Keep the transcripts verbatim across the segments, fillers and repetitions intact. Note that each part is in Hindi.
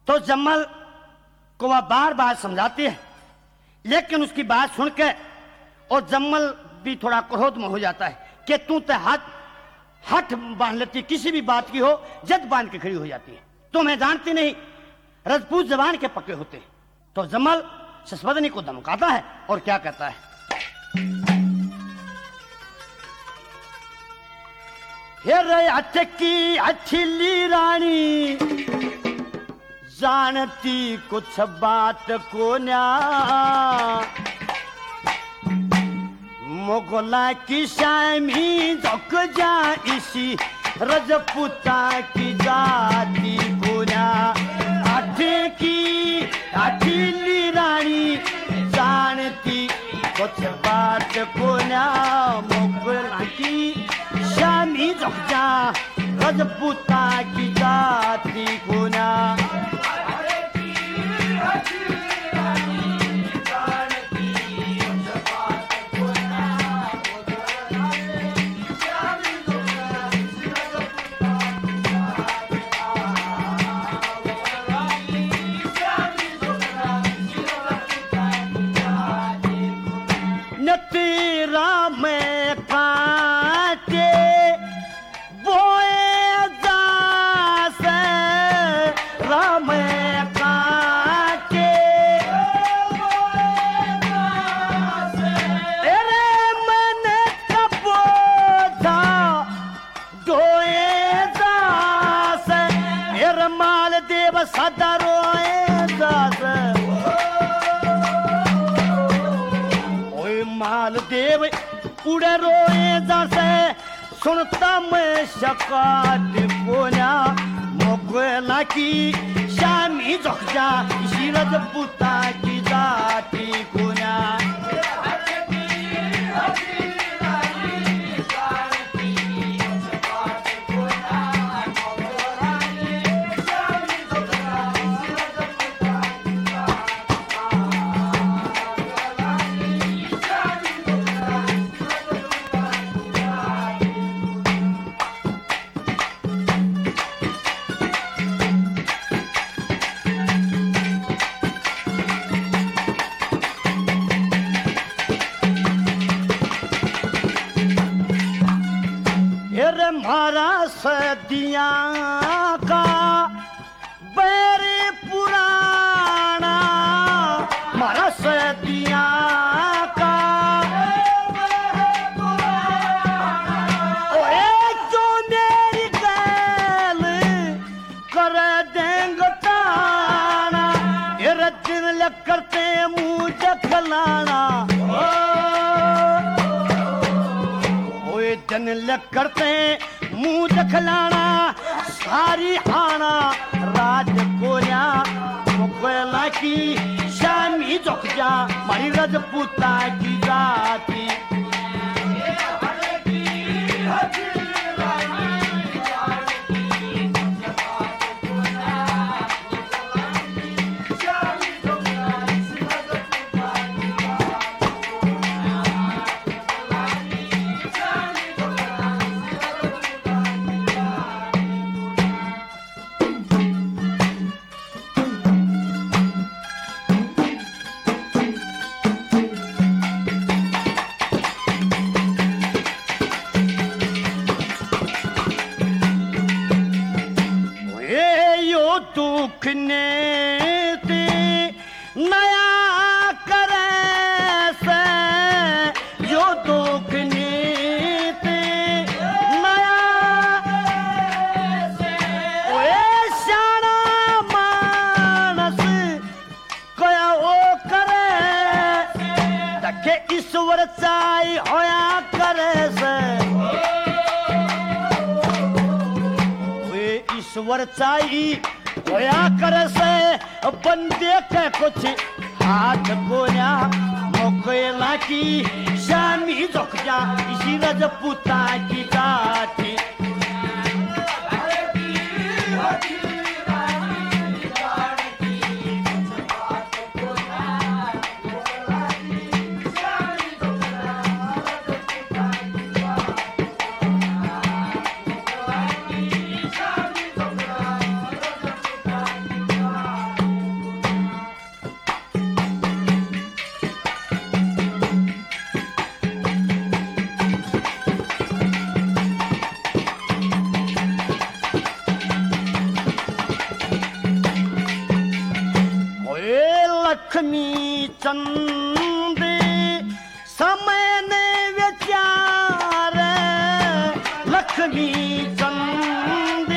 तो जम्मल को वह बार बार समझाती है, लेकिन उसकी बात सुन के और जम्मल भी थोड़ा क्रोध में हो जाता है कि तू तो हाथ हठ बांध लेती, किसी भी बात की हो जद बांध के खड़ी हो जाती है, तुम्हें जानती नहीं, राजपूत जबान के पक्के होते हैं। तो जम्मल शशवदनी को धमकाता है और क्या कहता है, हे रे अटकी अछिली रानी, जानती कुछ बात को न्या, मुगला की शामी झुक जा इसी रजपूता की जाति को न्या। अटकी अछिली रानी, जानती कुछ बात को न्या, मुगला की शामी झुक जा रजपूता की जाति को न्या। देव उड़े रोए जैसे सुनता मैं शकात बोला, मुगला की शामी झुक जा इसी रजपूता की जाति को न्या। हमारा सदियां का बैर पुराना, हमारा सदियां का ओए जो मेरी गैल कर देंगे ताना, ये दिन लग करते मुँह जखलाना, ओए दिन लग करते मुँह दखलाना, सारी आना राज कोया, मुगला की शामी झुक जा मारी रजपूता की जाति। नया करे से यो दुख नीति नया ओए शाना मानस कया वो करे तके ईश्वर चाई होया करे से वे ईश्वर चाई होया करे से बंदे के कुछ हाथ गोया, मुगला की शामी झुक जा इसी रजपूता की जाति। लक्ष्मी चंद समय ने विचार लक्ष्मी चंद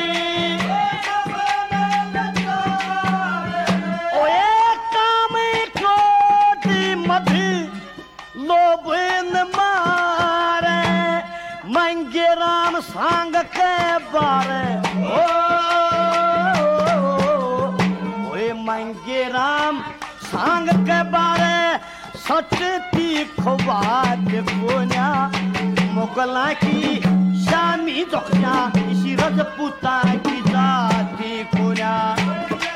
ओए काम क्रोध मध लोभ न मारे मंगे राम सांग के बारे ओ ओए मंगे राम सांग के बारे सच तीखो बात बोला मुगला की शामी जोखिया इसी रजपूता की जाति कोना